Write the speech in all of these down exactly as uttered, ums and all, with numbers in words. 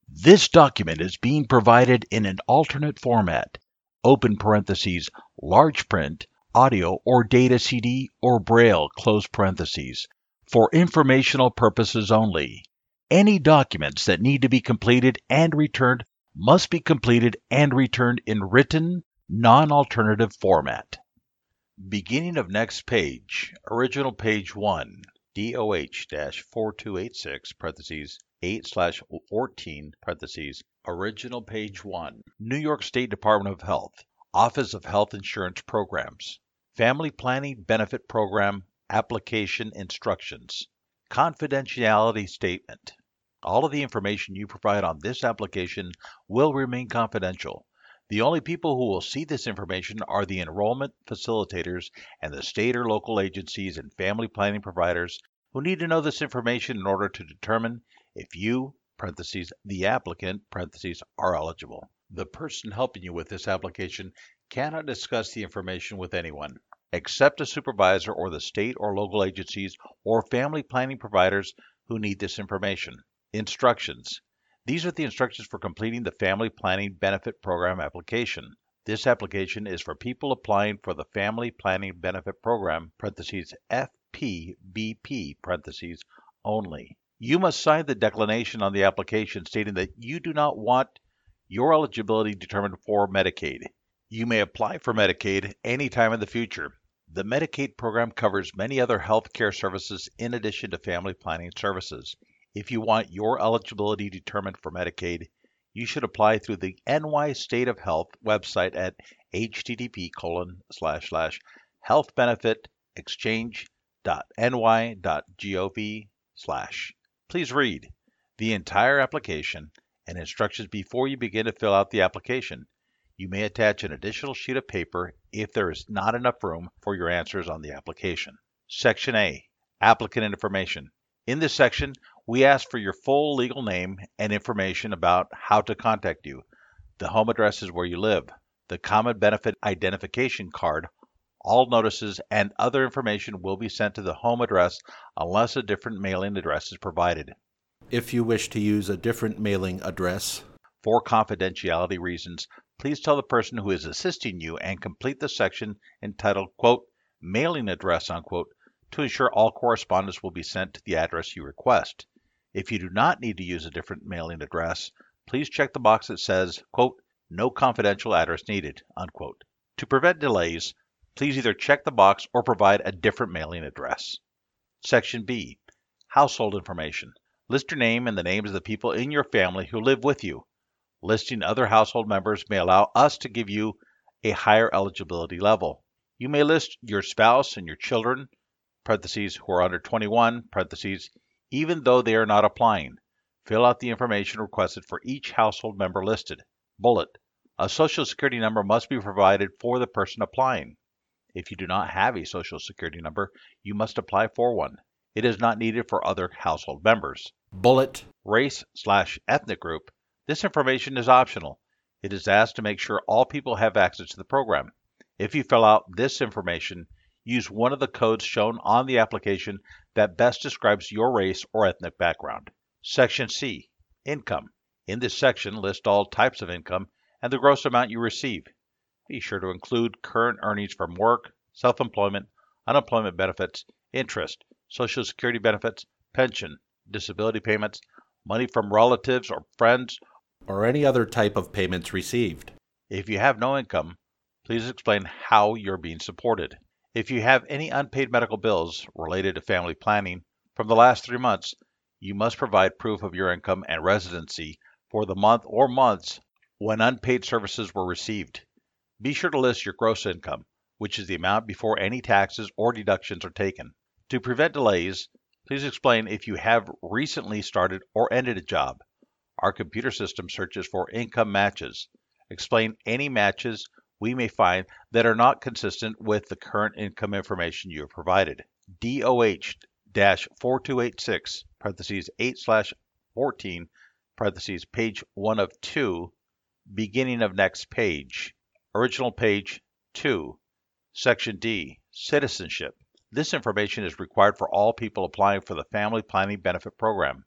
This document is being provided in an alternate format, open parentheses, large print, audio or data C D or Braille, close parentheses, for informational purposes only. Any documents that need to be completed and returned must be completed and returned in written, non-alternative format. Beginning of next page, original page one, D O H four two eight six, parentheses, eight slash fourteen, parentheses, original page one, New York State Department of Health, Office of Health Insurance Programs, Family Planning Benefit Program Application Instructions, Confidentiality Statement. All of the information you provide on this application will remain confidential. The only people who will see this information are the enrollment facilitators and the state or local agencies and family planning providers who need to know this information in order to determine if you, parentheses, the applicant, parentheses, are eligible. The person helping you with this application cannot discuss the information with anyone, except a supervisor or the state or local agencies or family planning providers who need this information. Instructions. These are the instructions for completing the Family Planning Benefit Program application. This application is for people applying for the Family Planning Benefit Program, parentheses, F P B P, parentheses, only. You must sign the declination on the application stating that you do not want your eligibility determined for Medicaid. You may apply for Medicaid anytime in the future. The Medicaid program covers many other health care services in addition to family planning services. If you want your eligibility determined for Medicaid, you should apply through the N Y State of Health website at http colon slash slash healthbenefitexchange.ny.gov slash. Please read the entire application and instructions before you begin to fill out the application. You may attach an additional sheet of paper if there is not enough room for your answers on the application. Section A, Applicant Information. In this section, we ask for your full legal name and information about how to contact you, the home addresses where you live, the Common Benefit Identification Card. All notices and other information will be sent to the home address unless a different mailing address is provided. If you wish to use a different mailing address, for confidentiality reasons, please tell the person who is assisting you and complete the section entitled, quote, mailing address, unquote, to ensure all correspondence will be sent to the address you request. If you do not need to use a different mailing address, please check the box that says, quote, no confidential address needed, unquote. To prevent delays, please either check the box or provide a different mailing address. Section B, Household Information. List your name and the names of the people in your family who live with you. Listing other household members may allow us to give you a higher eligibility level. You may list your spouse and your children, parentheses, who are under twenty-one, parentheses, even though they are not applying. Fill out the information requested for each household member listed. Bullet. A social security number must be provided for the person applying. If you do not have a social security number, you must apply for one. It is not needed for other household members. bullet, Race slash ethnic group. This information is optional. It is asked to make sure all people have access to the program. If you fill out this information, use one of the codes shown on the application that best describes your race or ethnic background. Section C, Income. In this section, list all types of income and the gross amount you receive. Be sure to include current earnings from work, self-employment, unemployment benefits, interest, Social Security benefits, pension, disability payments, money from relatives or friends, or any other type of payments received. If you have no income, please explain how you're being supported. If you have any unpaid medical bills related to family planning from the last three months, you must provide proof of your income and residency for the month or months when unpaid services were received. Be sure to list your gross income, which is the amount before any taxes or deductions are taken. To prevent delays, please explain if you have recently started or ended a job. Our computer system searches for income matches. Explain any matches we may find that are not consistent with the current income information you have provided. D O H four two eight six, parentheses eight slash fourteen, parentheses page one of two, beginning of next page. Original page two. Section D, Citizenship. This information is required for all people applying for the Family Planning Benefit Program.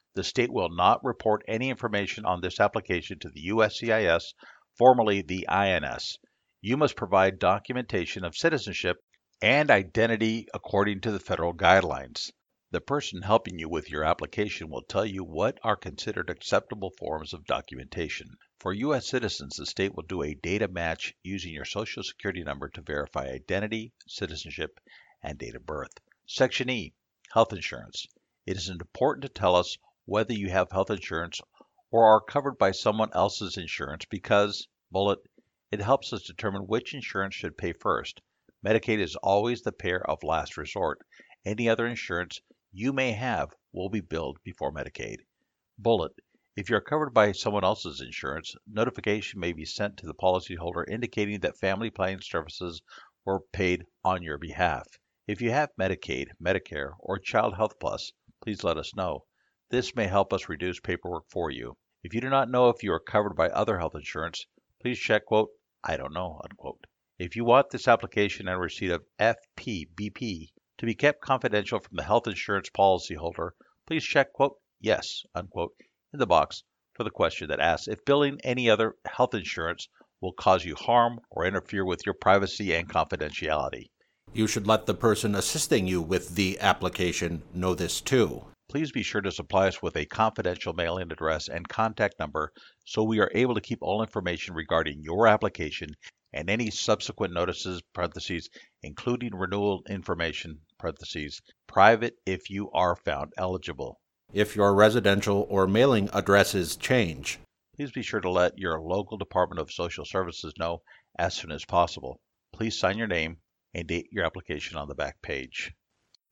The state will not report any information on this application to the U S C I S, formerly the I N S. You must provide documentation of citizenship and identity according to the federal guidelines. The person helping you with your application will tell you what are considered acceptable forms of documentation. For U S citizens, the state will do a data match using your Social Security number to verify identity, citizenship, and date of birth. Section E, Health Insurance. It is important to tell us whether you have health insurance or are covered by someone else's insurance because, bullet, it helps us determine which insurance should pay first. Medicaid is always the payer of last resort. Any other insurance you may have will be billed before Medicaid. Bullet, if you are covered by someone else's insurance, notification may be sent to the policyholder indicating that family planning services were paid on your behalf. If you have Medicaid, Medicare, or Child Health Plus, please let us know. This may help us reduce paperwork for you. If you do not know if you are covered by other health insurance, please check, quote, I don't know, unquote. If you want this application and receipt of F P B P to be kept confidential from the health insurance policyholder, please check, quote, yes, unquote, in the box for the question that asks if billing any other health insurance will cause you harm or interfere with your privacy and confidentiality. You should let the person assisting you with the application know this too. Please be sure to supply us with a confidential mailing address and contact number so we are able to keep all information regarding your application and any subsequent notices, parentheses, including renewal information, parentheses, private if you are found eligible. If your residential or mailing addresses change, please be sure to let your local Department of Social Services know as soon as possible. Please sign your name and date your application on the back page.